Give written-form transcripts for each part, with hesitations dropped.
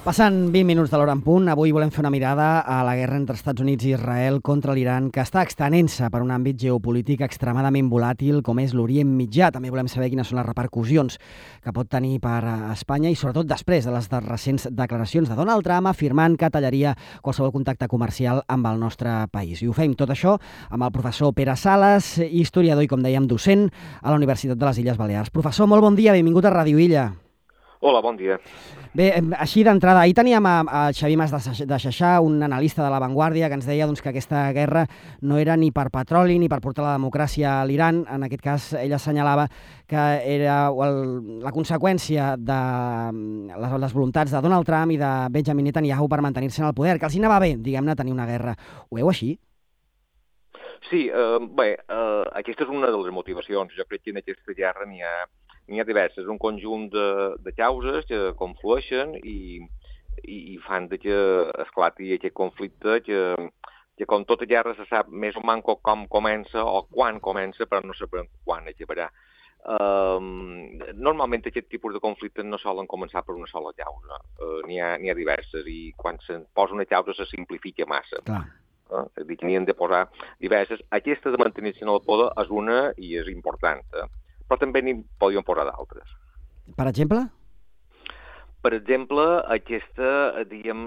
Passant 20 minuts de l'hora en punt, avui volem fer una mirada a la guerra entre Estats Units i Israel contra l'Iran, que està extenent-se per un àmbit geopolític extremadament volàtil com és l'Orient Mitjà. També volem saber quines són les repercussions que pot tenir per a Espanya i sobretot després de les recents declaracions de Donald Trump afirmant que tallaria qualsevol contacte comercial amb el nostre país. I ho fem tot això amb el professor Pere Sales, historiador i, com dèiem, docent a la Universitat de les Illes Balears. Professor, molt bon dia, benvingut a Ràdio Illa. Hola, bon dia. Bé, així d'entrada, ahir teníem a Xavier Mas de Xaixà, un analista de La Vanguardia, que ens deia que aquesta guerra no era ni per petroli ni per portar la democràcia a l'Iran. En aquest cas, ell assenyalava que era la conseqüència de les voluntats de Donald Trump i de Benjamin Netanyahu per mantenir-se en el poder, que els hi anava bé, diguem-ne, tenir una guerra. Ho veu així? Sí, aquesta és una de les motivacions. Jo crec que en aquesta guerra n'hi ha diverses, un conjunt de causes que conflueixen i fan que esclati aquest conflicte que com tota guerra se sap més o menys com comença o quan comença, però no sabem quan acabarà. Normalment aquest tipus de conflictes no solen començar per una sola causa. N'hi ha diverses i quan se posa una causa se simplifica massa. Clar. És a dir, que n'hi han de posar diverses. Aquesta de mantenir-se en el poder és una i és important, però també n'hi podríem posar d'altres. Per exemple? Per exemple, aquesta,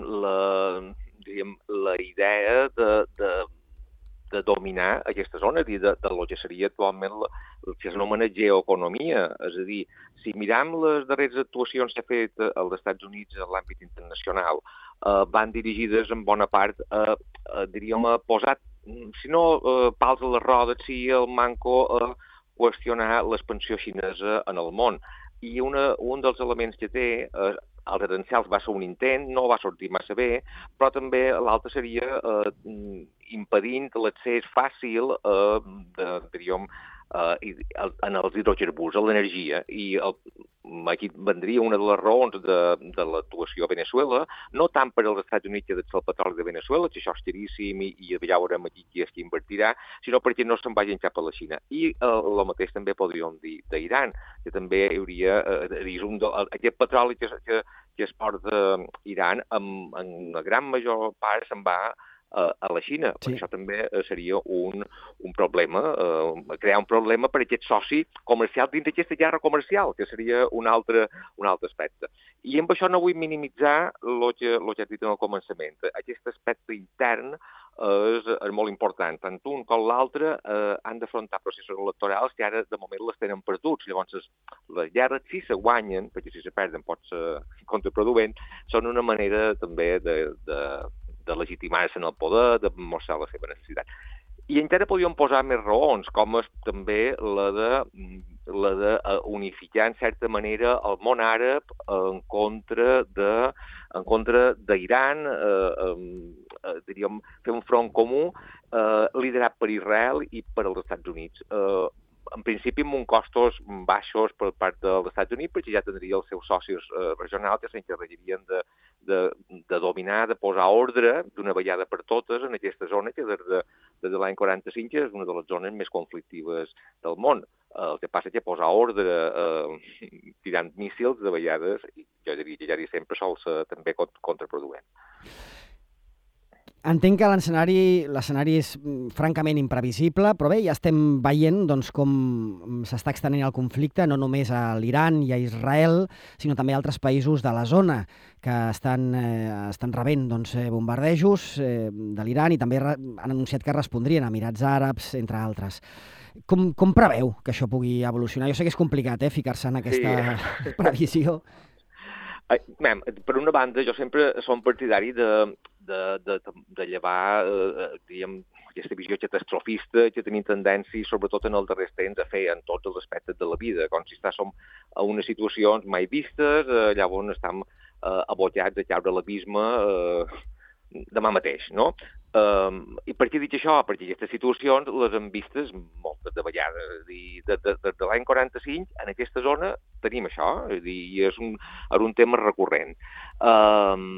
la idea de dominar aquesta zona, de lo que seria actualment el que s'anomena geoeconomia. És a dir, si miram les darreres actuacions que ha fet els Estats Units en l'àmbit internacional, van dirigides en bona part a posar, si no pals a les rodes, sí el manco a qüestionar l'expansió xinesa en el món. I un dels elements que té, els aranzels va ser un intent, no va sortir massa bé, però també l'altre seria impedint l'accés fàcil en els hidrocarburs, a l'energia. I aquí vendria una de les raons de l'actuació a Venezuela, no tant per als Estats Units que el petroli de Venezuela, que això és caríssim i veurem aquí qui és qui invertirà, sinó perquè no se'n vagin cap a la Xina. I el mateix també podríem dir d'Iran, que també hi hauria aquest petroli que es porta Iran, en la gran major part se'n va a la Xina. Sí. Per això també seria un problema, crear un problema per aquest soci comercial dins d'aquesta guerra comercial, que seria un altre aspecte. I amb això no vull minimitzar el que has dit en el començament. Aquest aspecte intern és molt important. Tant un com l'altre han d'afrontar processos electorals que ara de moment les tenen perduts. Llavors, les guerres, si se guanyen, perquè si se perden pot ser contraproduent, són una manera també de legitimar-se en el poder, de mostrar la seva necessitat. I encara podríem posar més raons, com és també la de unificar, en certa manera, el món àrab en contra d'Iran, fer un front comú liderat per Israel i per als Estats Units. En principi amb uns costos baixos per part dels Estats Units, perquè ja tindria els seus socis regionals que s'encarregarien de dominar, de posar ordre d'una vegada per totes en aquesta zona que des de l'any 45 és una de les zones més conflictives del món. El que passa és que posar ordre tirant míssils de vegades, jo diria que ja sempre sol ser també contraproduent. Entenc que l'escenari és francament imprevisible, però bé, ja estem veient com s'està extenent el conflicte, no només a l'Iran i a Israel, sinó també a altres països de la zona que estan rebent bombardejos de l'Iran i també han anunciat que respondrien, Emirats Àrabs, entre altres. Com preveu que això pugui evolucionar? Jo sé que és complicat, ficar-se en aquesta previsió. Per una banda, jo sempre som partidari de llevar aquesta visió catastrofista que tenim tendència, sobretot en els darrers temps, a fer en tots els aspectes de la vida, com si som a unes situacions mai vistes, llavors estem abocats a caure a l'abisme demà mateix, no? I per què dic això? Perquè aquestes situacions les hem vistes moltes de vegades. Des de l'any 45, en aquesta zona, tenim això, i és un tema recurrent.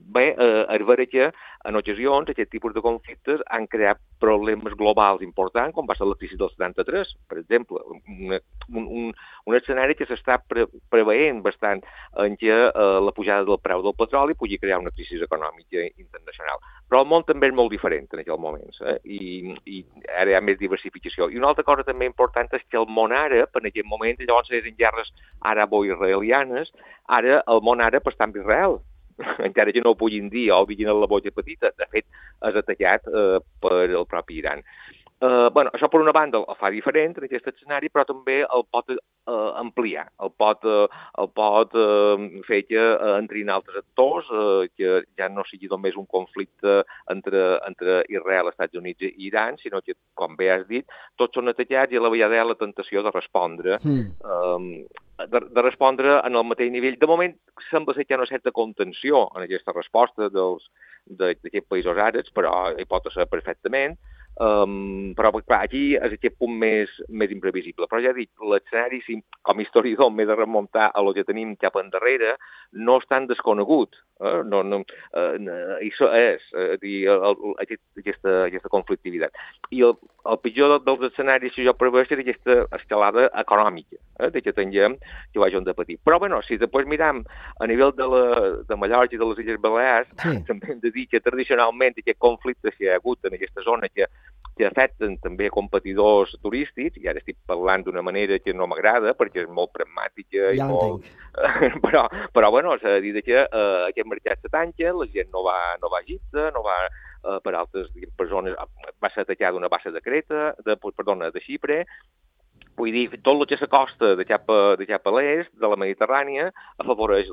Bé, és vera que en ocasions aquest tipus de conflictes han creat problemes globals importants, com va ser la crisi del 73, per exemple. Un escenari que s'està preveient bastant en què la pujada del preu del petroli pugui crear una crisi econòmica internacional. Però el món també és molt diferent en aquells moments, i ara hi ha més diversificació. I una altra cosa també important és que el món àrab, en aquell moment, llavors eren guerres arabo-israelianes, ara el món àrab està amb Israel, encara que no ho puguin dir o diguin a la boja petita. De fet, és atacat per el propi Iran. Això, per una banda, el fa diferent en aquest escenari, però també el pot ampliar, el pot fer que entrin altres actors, que ja no sigui només un conflicte entre Israel, Estats Units i Iran, sinó que, com bé has dit, tots són atacats i a la vegada hi ha la tentació de respondre de respondre en el mateix nivell. De moment, sembla ser que hi ha una certa contenció en aquesta resposta d'aquests països àrabs, però hi pot ser perfectament. Però, clar, aquí és aquest punt més imprevisible. Però ja dic, l'escenari, com a historiador, m'he de remuntar a lo que tenim cap endarrere, no és tan desconegut. Això és aquesta conflictivitat. I el pitjor dels escenaris que jo preveig és aquesta escalada econòmica, que tinguem, que ho hagin de patir. Però, bueno, si després miram a nivell de Mallorca i de les Illes Balears, també hem de dir que tradicionalment aquest conflicte que hi ha hagut en aquesta zona que afecten també competidors turístics, i ara estic parlant d'una manera que no m'agrada perquè és molt pragmàtica i molt... Però bueno, s'ha de dir que aquest mercat se tanca, la gent no va a Egipte, no va per altres persones, va ser atacada una bassa de Creta, de Xipre. Vull dir, tot el que s'acosta de cap a l'est, de la Mediterrània, afavoreix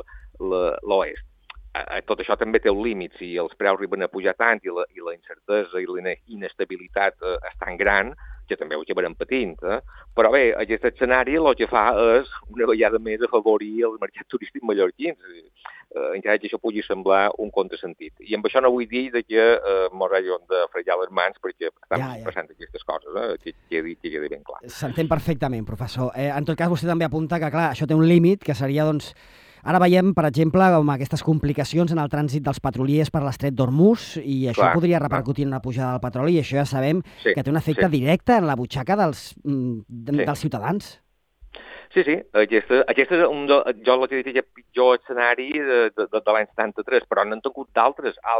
l'oest. Tot això també té un límit. Si els preus arriben a pujar tant i la incertesa i la inestabilitat és tan gran, que també ho acabarem patint. Però bé, aquest escenari el que fa és una vegada més afavorir el mercat turístic mallorquins, encara que això pugui semblar un contrasentit. I amb això no vull dir que mos hàgim de fregar les mans perquè estan passant aquestes coses, que quedi ben clar. S'entén perfectament, professor. En tot cas, vostè també apunta que, clar, això té un límit, que seria, doncs, ara veiem, per exemple, com aquestes complicacions en el trànsit dels petroliers per l'estret d'Hormuz, i això podria repercutir en una pujada del petroli, i això ja sabem que té un efecte directe en la butxaca dels ciutadans. Sí. Aquest és jo el que diria pitjor escenari de l'any 73, però n'han tingut d'altres. A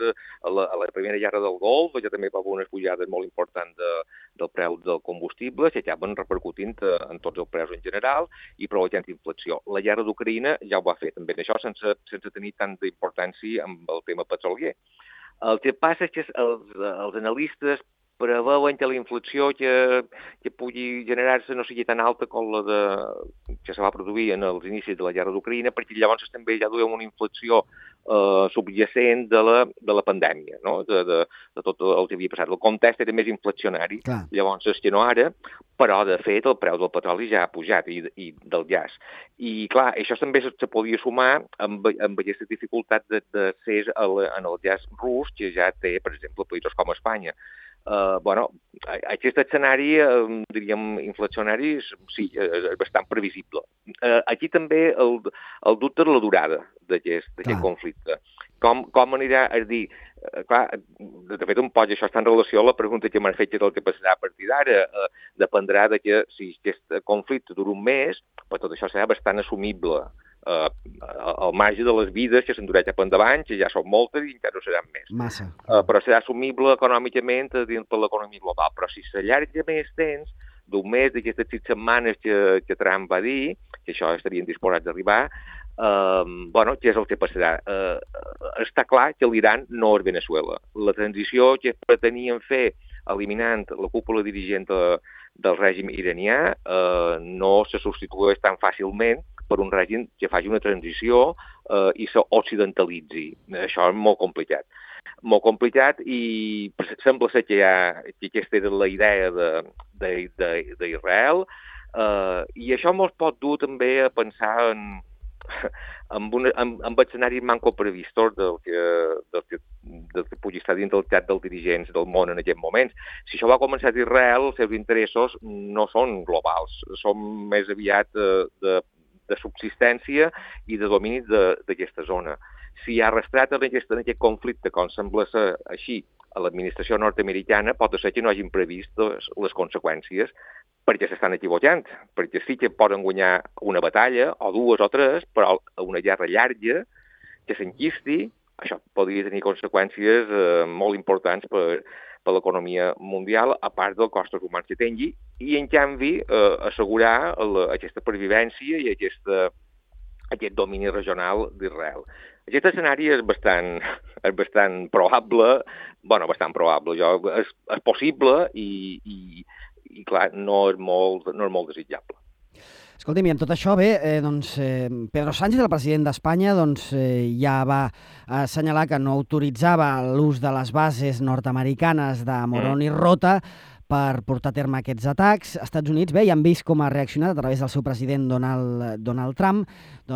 la primera guerra del Golf, ja també va haver unes pujades molt importants del preu del combustible, que acaben repercutint en tots els preus en general i provocant inflació. La guerra d'Ucraïna ja ho va fer, també això, sense tenir tanta importància amb el tema petrolier. El que passa és que els analistes preveuen que la inflació que pugui generar-se no sigui tan alta com la que se va produir en els inicis de la guerra d'Ucraïna, perquè llavors també ja duem una inflació subjacent de la pandèmia, no? de tot el que havia passat. El context era més inflacionari, llavors és que no ara, però de fet el preu del petroli ja ha pujat i del gas. I clar, això també se podia sumar amb aquesta dificultat d'accés en el gas rus que ja té, per exemple, països com Espanya. Aquest escenari, diríem, inflacionari, sí, és bastant previsible. Aquí també el dubte és la durada d'aquest conflicte. Com anirà a dir... Clar, de fet, un poc això està en relació a la pregunta que m'han fet, que és el que passarà a partir d'ara. Dependrà de que si aquest conflicte dura un mes, però tot això serà bastant assumible. Al marge de les vides que s'endurà cap endavant, que ja són moltes i encara no seran més. Massa. Però serà assumible econòmicament dins de l'economia global. Però si s'allarga més temps, d'un mes, d'aquestes 6 setmanes que Trump va dir, que això estarien disposats a arribar, què és el que passarà? Està clar que l'Iran no és Venezuela. La transició que pretenien fer eliminant la cúpula dirigent del règim iranià no se substitueix tan fàcilment per un règim que faci una transició i s'occidentalitzi. Això és molt complicat. Molt complicat i sembla ser que aquesta era la idea d'Israel i això ens pot dur també a pensar amb escenaris manco previstos del que pugui estar dins del xat dels dirigents del món en aquests moments. Si això va començar d'Israel, els seus interessos no són globals, són més aviat de subsistència i de domini d'aquesta zona. si ha arrastrat en aquest conflicte, com sembla ser així, a l'administració nord-americana, pot ser que no hagin previst les conseqüències perquè s'estan equivocant, perquè sí que poden guanyar una batalla, o dues o tres, però una guerra llarga, que s'enquisti, això podria tenir conseqüències molt importants per l'economia mundial, a part dels costos humans que tingui, i en canvi assegurar aquesta pervivència i aquest domini regional d'Israel. Aquest escenari és bastant probable, és possible i clar, no és molt desitjable. Escolti'm, i amb tot això, Pedro Sánchez, el president d'Espanya, ja va assenyalar que no autoritzava l'ús de les bases nord-americanes de Morón i Rota per portar a terme aquests atacs. Els Estats Units, ja han vist com ha reaccionat a través del seu president Donald Trump,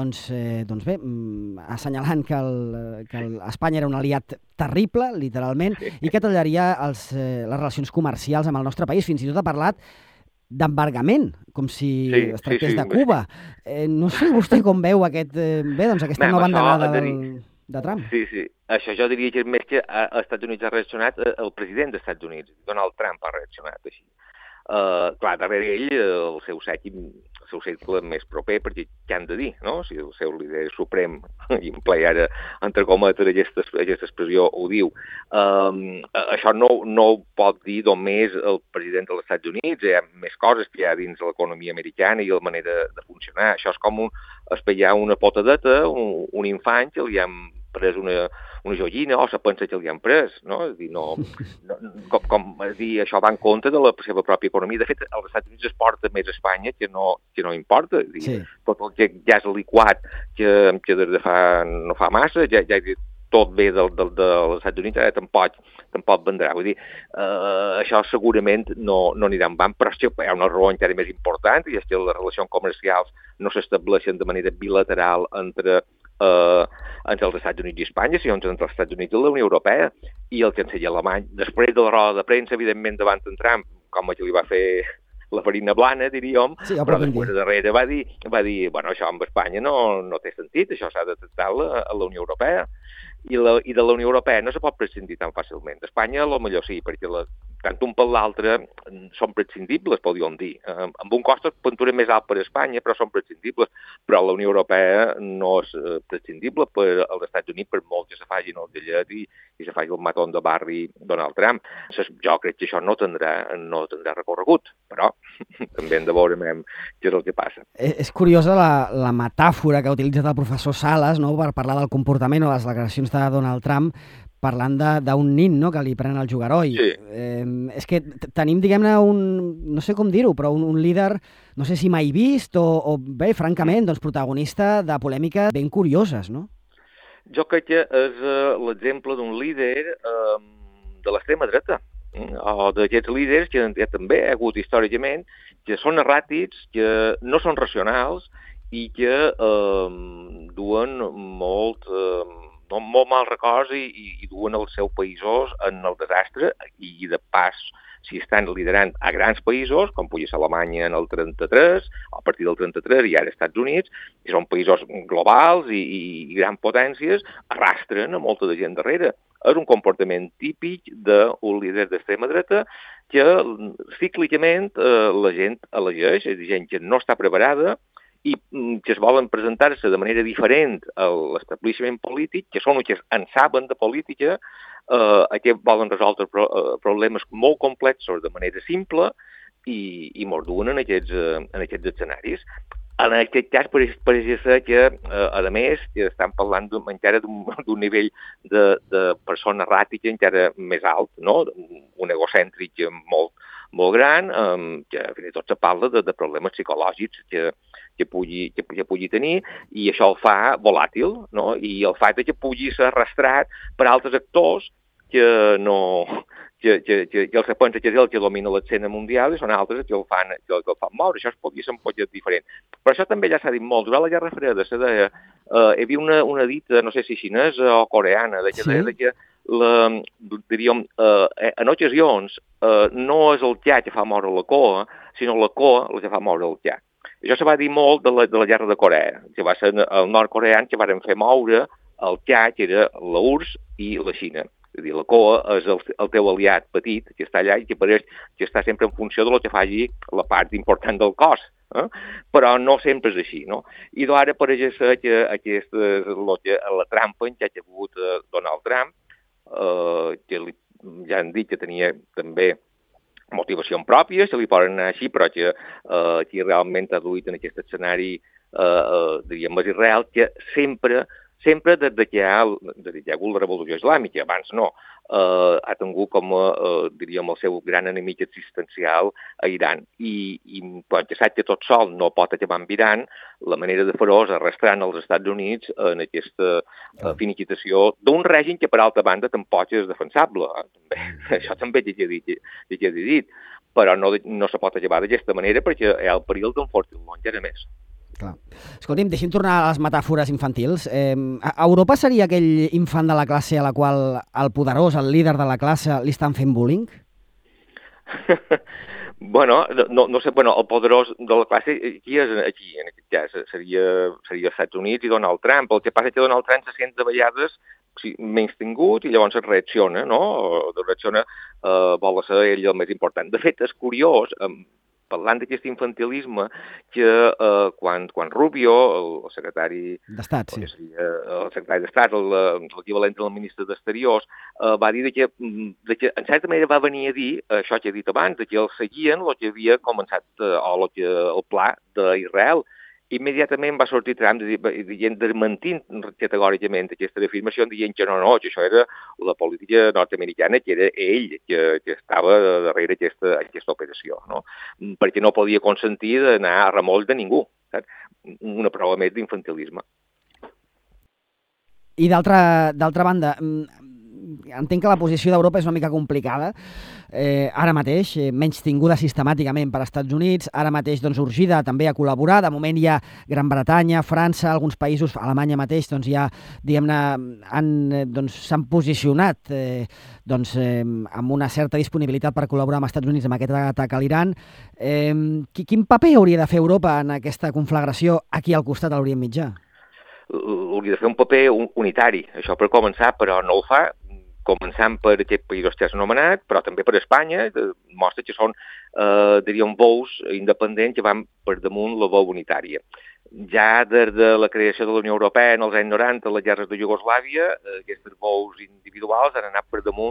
assenyalant que Espanya era un aliat terrible, literalment, i que tallaria les relacions comercials amb el nostre país. Fins i tot ha parlat d'embargament, com si es tractés de Cuba. No sé vostè com veu aquesta nova andanada de Trump. Sí. Això jo diria que més que als Estats Units ha reaccionat, el president dels Estats Units, Donald Trump, ha reaccionat així. Clar, darrere ell, el seu cercle més proper, perquè què han de dir, no? Si el seu líder suprem, i em plaia ara entre cometes aquesta expressió, ho diu. Això no ho pot dir només el president dels Estats Units, hi ha més coses que hi ha dins l'economia americana i la manera de funcionar. Això és com espellar una potadeta, un infant que li han pres una joguina o se pensa que li han pres, no? És dir, això va en compte de la seva pròpia economia. De fet, als Estats Units es porta més a Espanya que no importa. Tot el que ja és liquat, que des de no fa massa, ja tot ve dels Estats Units, tampoc vendrà. Vull dir, això segurament no anirà en van, però és que hi ha una raó encara més important, i és que les relacions comercials no s'estableixen de manera bilateral entre els Estats Units i Espanya, sinó entre els Estats Units i la Unió Europea. I el canceller alemany, després de la roda de premsa, evidentment davant en Trump, com que li va fer la farina blana, diríem, però després darrere va dir, bueno, això amb Espanya no té sentit, això s'ha de tractar a la Unió Europea. I de la Unió Europea no se pot prescindir tan fàcilment. D'Espanya, potser sí, perquè tant un per l'altre són prescindibles, podríem dir. Amb un cost d'aventura més alt per a Espanya, però són prescindibles. Però la Unió Europea no és prescindible per als Estats Units, per molt que se facin el gellet i se faci el matón de barri Donald Trump. Jo crec que això no tindrà recorregut, però també hem de veure què és el que passa. És curiosa la metàfora que ha utilitzat el professor Sales, no?, per parlar del comportament o les declaracions de Donald Trump, parlant d'un nin, no?, que li prenen el jugaroi. Sí. És que tenim, diguem-ne, no sé com dir-ho, però un líder, no sé si mai vist o bé, francament, protagonista de polèmiques ben curioses, no? Jo crec que és l'exemple d'un líder de l'extrema dreta, o d'aquests líders que també ha hagut històricament, que són erràtics, que no són racionals i que duen molt mal records i duen els seus països en el desastre, i de pas, si estan liderant a grans països, com pugui ser Alemanya en el 33, a partir del 33 i ara Estats Units, que són països globals i grans potències, arrastren a molta de gent darrere. És un comportament típic d'un líder d'extrema dreta que cíclicament la gent elegeix, és a dir, gent que no està preparada i que es volen presentar-se de manera diferent a l'establishment polític, que són els que en saben de política, que volen resoldre problemes molt complexos de manera simple i morduen en aquests escenaris. En aquest cas, pareix ser que, a més, estan parlant encara d'un nivell de persona erràtica encara més alt, no? Un egocèntric molt gran, que fins i tot se parla de problemes psicològics que pugui tenir, i això el fa volàtil, no? I el fet que pugui ser arrastrat per altres actors que els se pensa que és el que domina l'escena mundial i són altres que el fan moure. Això podria ser un poc diferent. Però això també ja s'ha dit molt. Durant la Guerra Freda hi havia una dita, no sé si xinesa o coreana, que en ocasions no és el ja que fa moure la coa, sinó la coa el que fa moure el ja. Això se va dir molt de la Guerra de Corea, que va ser el nord-coreans que varen fer moure el Txad era la URSS i la Xina. És a dir, la COA és el teu aliat petit, que està allà i que pareix que està sempre en funció del que faci la part important del cos. Però no sempre és així, no? I ara pareix ser que la trampa en què ha hagut Donald Trump, que ja han dit que tenia també motivació pròpia, se li poden anar així, però que qui realment ha duit en aquest escenari, diríem, és Israel, que sempre des que hi ha hagut la revolució islàmica, abans no, ha tingut com, diríem, el seu gran enemic existencial a Iran. I quan ja sap que tot sol no pot acabar amb Iran, la manera de fer-ho és arrastrant els Estats Units en aquesta finiquitació d'un règim que, per altra banda, tampoc és defensable. Això també ja he dit. Però no se pot acabar d'aquesta manera perquè hi ha el perill d'enfortir-lo encara més. Clar. Escolti'm, deixi'm tornar a les metàfores infantils. Europa seria aquell infant de la classe a la qual el poderós, el líder de la classe, li estan fent bullying? Bueno, no sé, el poderós de la classe, qui és aquí, en aquest cas? Seria Estats Units i Donald Trump. El que passa és que Donald Trump se sent de vegades menystingut i llavors reacciona, no? Reacciona, vol ser ell el més important. De fet, és curiós, parlant d'aquest infantilisme, que quan Rubio, el secretari d'Estat, sí. El secretari d'Estat, l'equivalent del ministre d'Exteriors, va dir que en certa manera va venir a dir això que he dit abans, que el seguien el que havia començat, el pla d'Israel. Immediatament va sortir Trump desmentint categòricament aquesta afirmació, dient que no, que això era la política nord-americana, que era ell que estava darrere aquesta operació, no? Perquè no podia consentir d'anar a remolc de ningú. Saps? Una prova més d'infantilisme. I d'altra banda, entenc que la posició d'Europa és una mica complicada, ara mateix, menys tinguda sistemàticament per als Estats Units, ara mateix urgida també a col·laborar. De moment hi ha Gran Bretanya, França, alguns països, Alemanya mateix, ja, diguem-ne, s'han posicionat amb una certa disponibilitat per col·laborar amb els Estats Units en aquest atac a l'Iran. Quin paper hauria de fer Europa en aquesta conflagració aquí al costat de l'Orient Mitjà? Hauria de fer un paper unitari, això per començar, però no ho fa, començant per aquests països que has anomenat, però també per Espanya, mostra que són, diríem, veus independents que van per damunt la veu unitària. Ja des de la creació de la Unió Europea en els anys 90, les guerres de Iugoslàvia, aquestes veus individuals han anat per damunt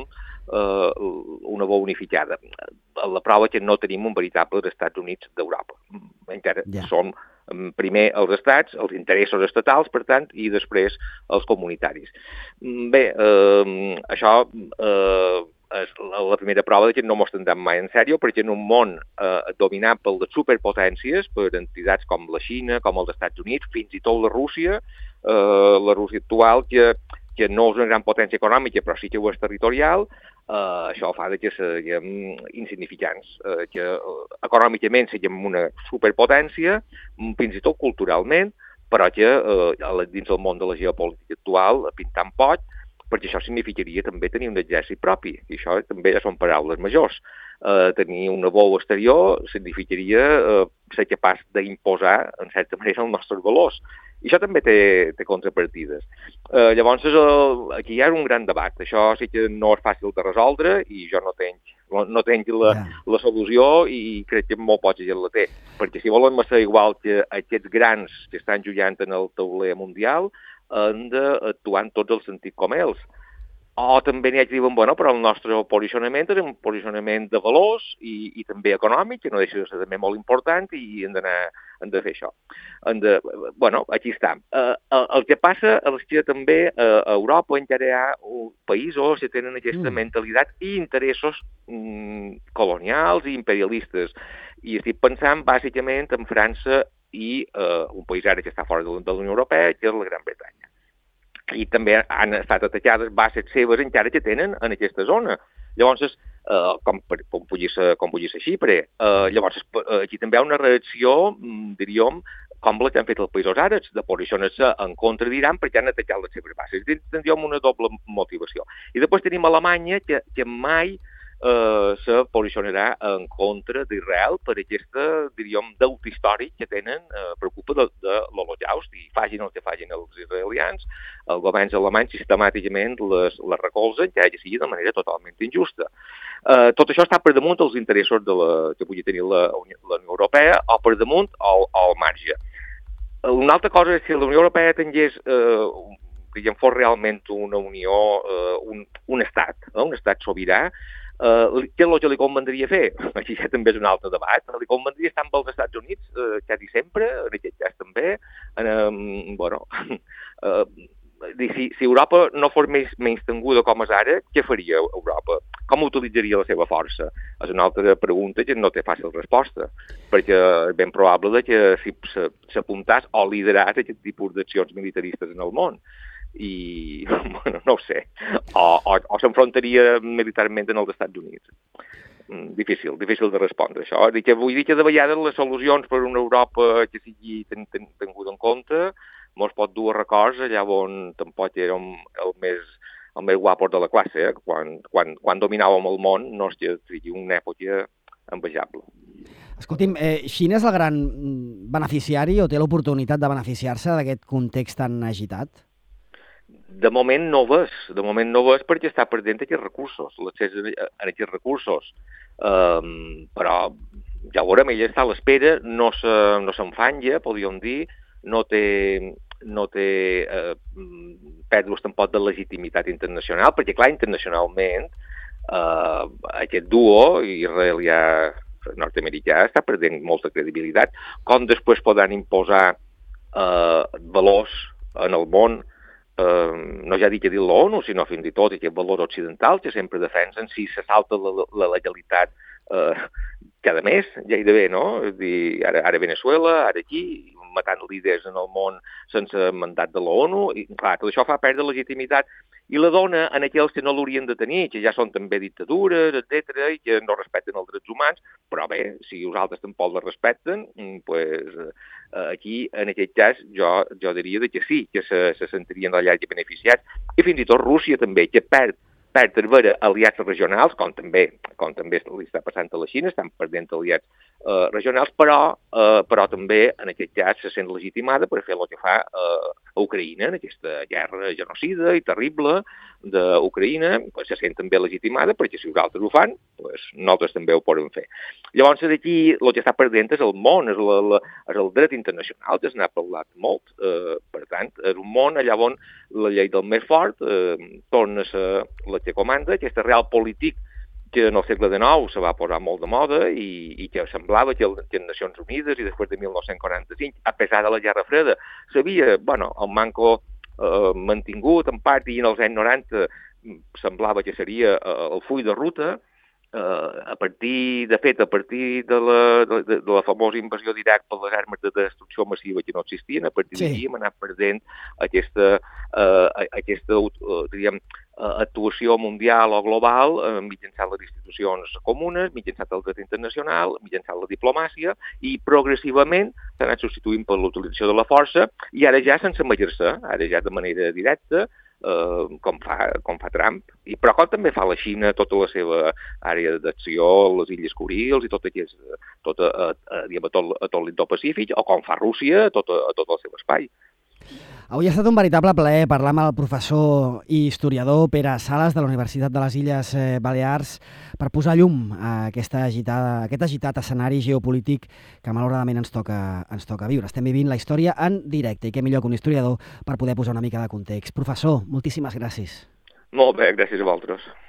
una veu unificada. La prova que no tenim un veritable Estats Units d'Europa. Encara som primer els estats, els interessos estatals, per tant, i després els comunitaris. Bé, això és la primera prova que no m'ho estem dant mai en sèrio, perquè en un món dominat per les superpotències, per entitats com la Xina, com els Estats Units, fins i tot la Rússia actual, que no és una gran potència econòmica, però sí que ho és territorial, això fa que siguem insignificants, que econòmicament siguem una superpotència, fins i tot culturalment, però que dins del món de la geopolítica actual pintant poc, perquè això significaria també tenir un exèrcit propi, i això també ja són paraules majors. Tenir una veu exterior significaria ser capaç d'imposar, en certa manera, els nostres valors. I això també té contrapartides. Llavors, aquí hi ha un gran debat. Això sí que no és fàcil de resoldre i jo no tenc la solució i crec que molt poca gent la té. Perquè si volen ser igual que aquests grans que estan jugant en el tauler mundial, han d'actuar en tots els sentits com ells. O també n'hi ha que diuen, però el nostre posicionament és un posicionament de valors i també econòmic, que no deixa de ser també molt important, i hem de fer això. Aquí està. El que passa és que també a Europa encara hi ha països que tenen aquesta mentalitat i interessos colonials i imperialistes. I estic pensant bàsicament en França i un país ara que està fora de la Unió Europea, que és la Gran Bretanya. I també han estat atacades bases seves encara que tenen en aquesta zona. Llavors, com pugui ser Xipre. Llavors, aquí també hi ha una reacció, diríem, com la que han fet els països àrabs, de posicionar-se en contra d'Iran perquè han atacat les seves bases. Tindríem una doble motivació. I després tenim Alemanya, que mai se posicionarà en contra d'Israel per aquesta, diríem, deute històric que tenen per culpa de l'Holocaust, i facin el que facin els israelians, els governs alemanys sistemàticament les recolzen, ja que sigui de manera totalment injusta. Tot això està per damunt dels interessos que pugui tenir la Unió Europea o per damunt o al marge. Una altra cosa és si la Unió Europea tingués, fos realment una unió, un estat sobirà, què és el que li convendria fer? Aquí ja també és un altre debat. Li convendria estar amb els Estats Units, quasi sempre, en aquest cas també. Si Europa no fos menys tenguda com és ara, què faria Europa? Com utilitzaria la seva força? És una altra pregunta que no té fàcil resposta, perquè és ben probable que si s'apuntàs o lideràs aquest tipus d'accions militaristes en el món. I, no ho sé, o s'enfrontaria militarment en els Estats Units. Difícil de respondre, això. Vull dir que de vegades les solucions per una Europa que sigui tenguda en compte mos pot dur a records allà on tampoc érem el més guapos de la classe, quan dominàvem el món, no és que sigui una època envejable. Escolti'm, Xina és el gran beneficiari o té l'oportunitat de beneficiar-se d'aquest context tan agitat? De moment no ves perquè està perdent aquests recursos, l'accés a aquests recursos. Però ja veurem, ella està a l'espera, no s'enfanja, podríem dir, no té pèrdues tampoc de legitimitat internacional, perquè clar, internacionalment aquest duo israelià-nord-americà està perdent molta credibilitat. Com després podran imposar valors en el món, no ja dic que dir l'ONU, sinó fins i tot aquests valors occidentals que sempre defensen si se salta la legalitat cada mes, gairebé, no? És dir, ara Venezuela, ara aquí, matant líders en el món sense mandat de l'ONU, i clar, tot això fa perdre legitimitat, i la dona en aquells que no l'haurien de tenir, que ja són també dictadures, etc, i que no respecten els drets humans, però bé, si els altres tampoc les respecten, pues, aquí, en aquest cas, jo diria que sí, que se sentirien allà beneficiats, i fins i tot Rússia també, que perd veure aliats regionals, com també li està passant a la Xina, estan perdent aliats regionals, però també en aquest cas se sent legitimada per fer el que fa a Ucraïna, en aquesta guerra genocida i terrible d'Ucraïna, se sent també legitimada perquè si els altres ho fan, nosaltres també ho podem fer. Llavors, d'aquí el que està perdent és el món, és el dret internacional, que s'ha parlat molt. Per tant, és un món allà on la llei del més fort torna a ser la que comanda, aquesta real polític que en el segle XIX se va posar molt de moda i que semblava que les Nacions Unides i després de 1945, a pesar de la Guerra Freda, s'havia, el manco mantingut en part, i en els anys 90 semblava que seria el full de ruta. A partir de la famosa invasió d'Iraq per les armes de destrucció massiva que no existien, a partir d'aquí hem anat perdent aquesta actuació mundial o global mitjançant les institucions comunes, mitjançant el dret internacional, mitjançant la diplomàcia, i progressivament s'ha anat substituint per l'utilització de la força, i ara ja sense amagar-se, ara ja de manera directa, com fa Trump, però com també fa la Xina, tota la seva àrea d'acció, les Illes Kurils i tot l'Indo-Pacífic, o com fa Rússia, tot el seu espai. Avui ha estat un veritable plaer parlar amb el professor i historiador Pere Sales de la Universitat de les Illes Balears per posar llum a aquest agitat escenari geopolític que malauradament ens toca viure. Estem vivint la història en directe i què millor que un historiador per poder posar una mica de context. Professor, moltíssimes gràcies. Molt bé, gràcies a vosaltres.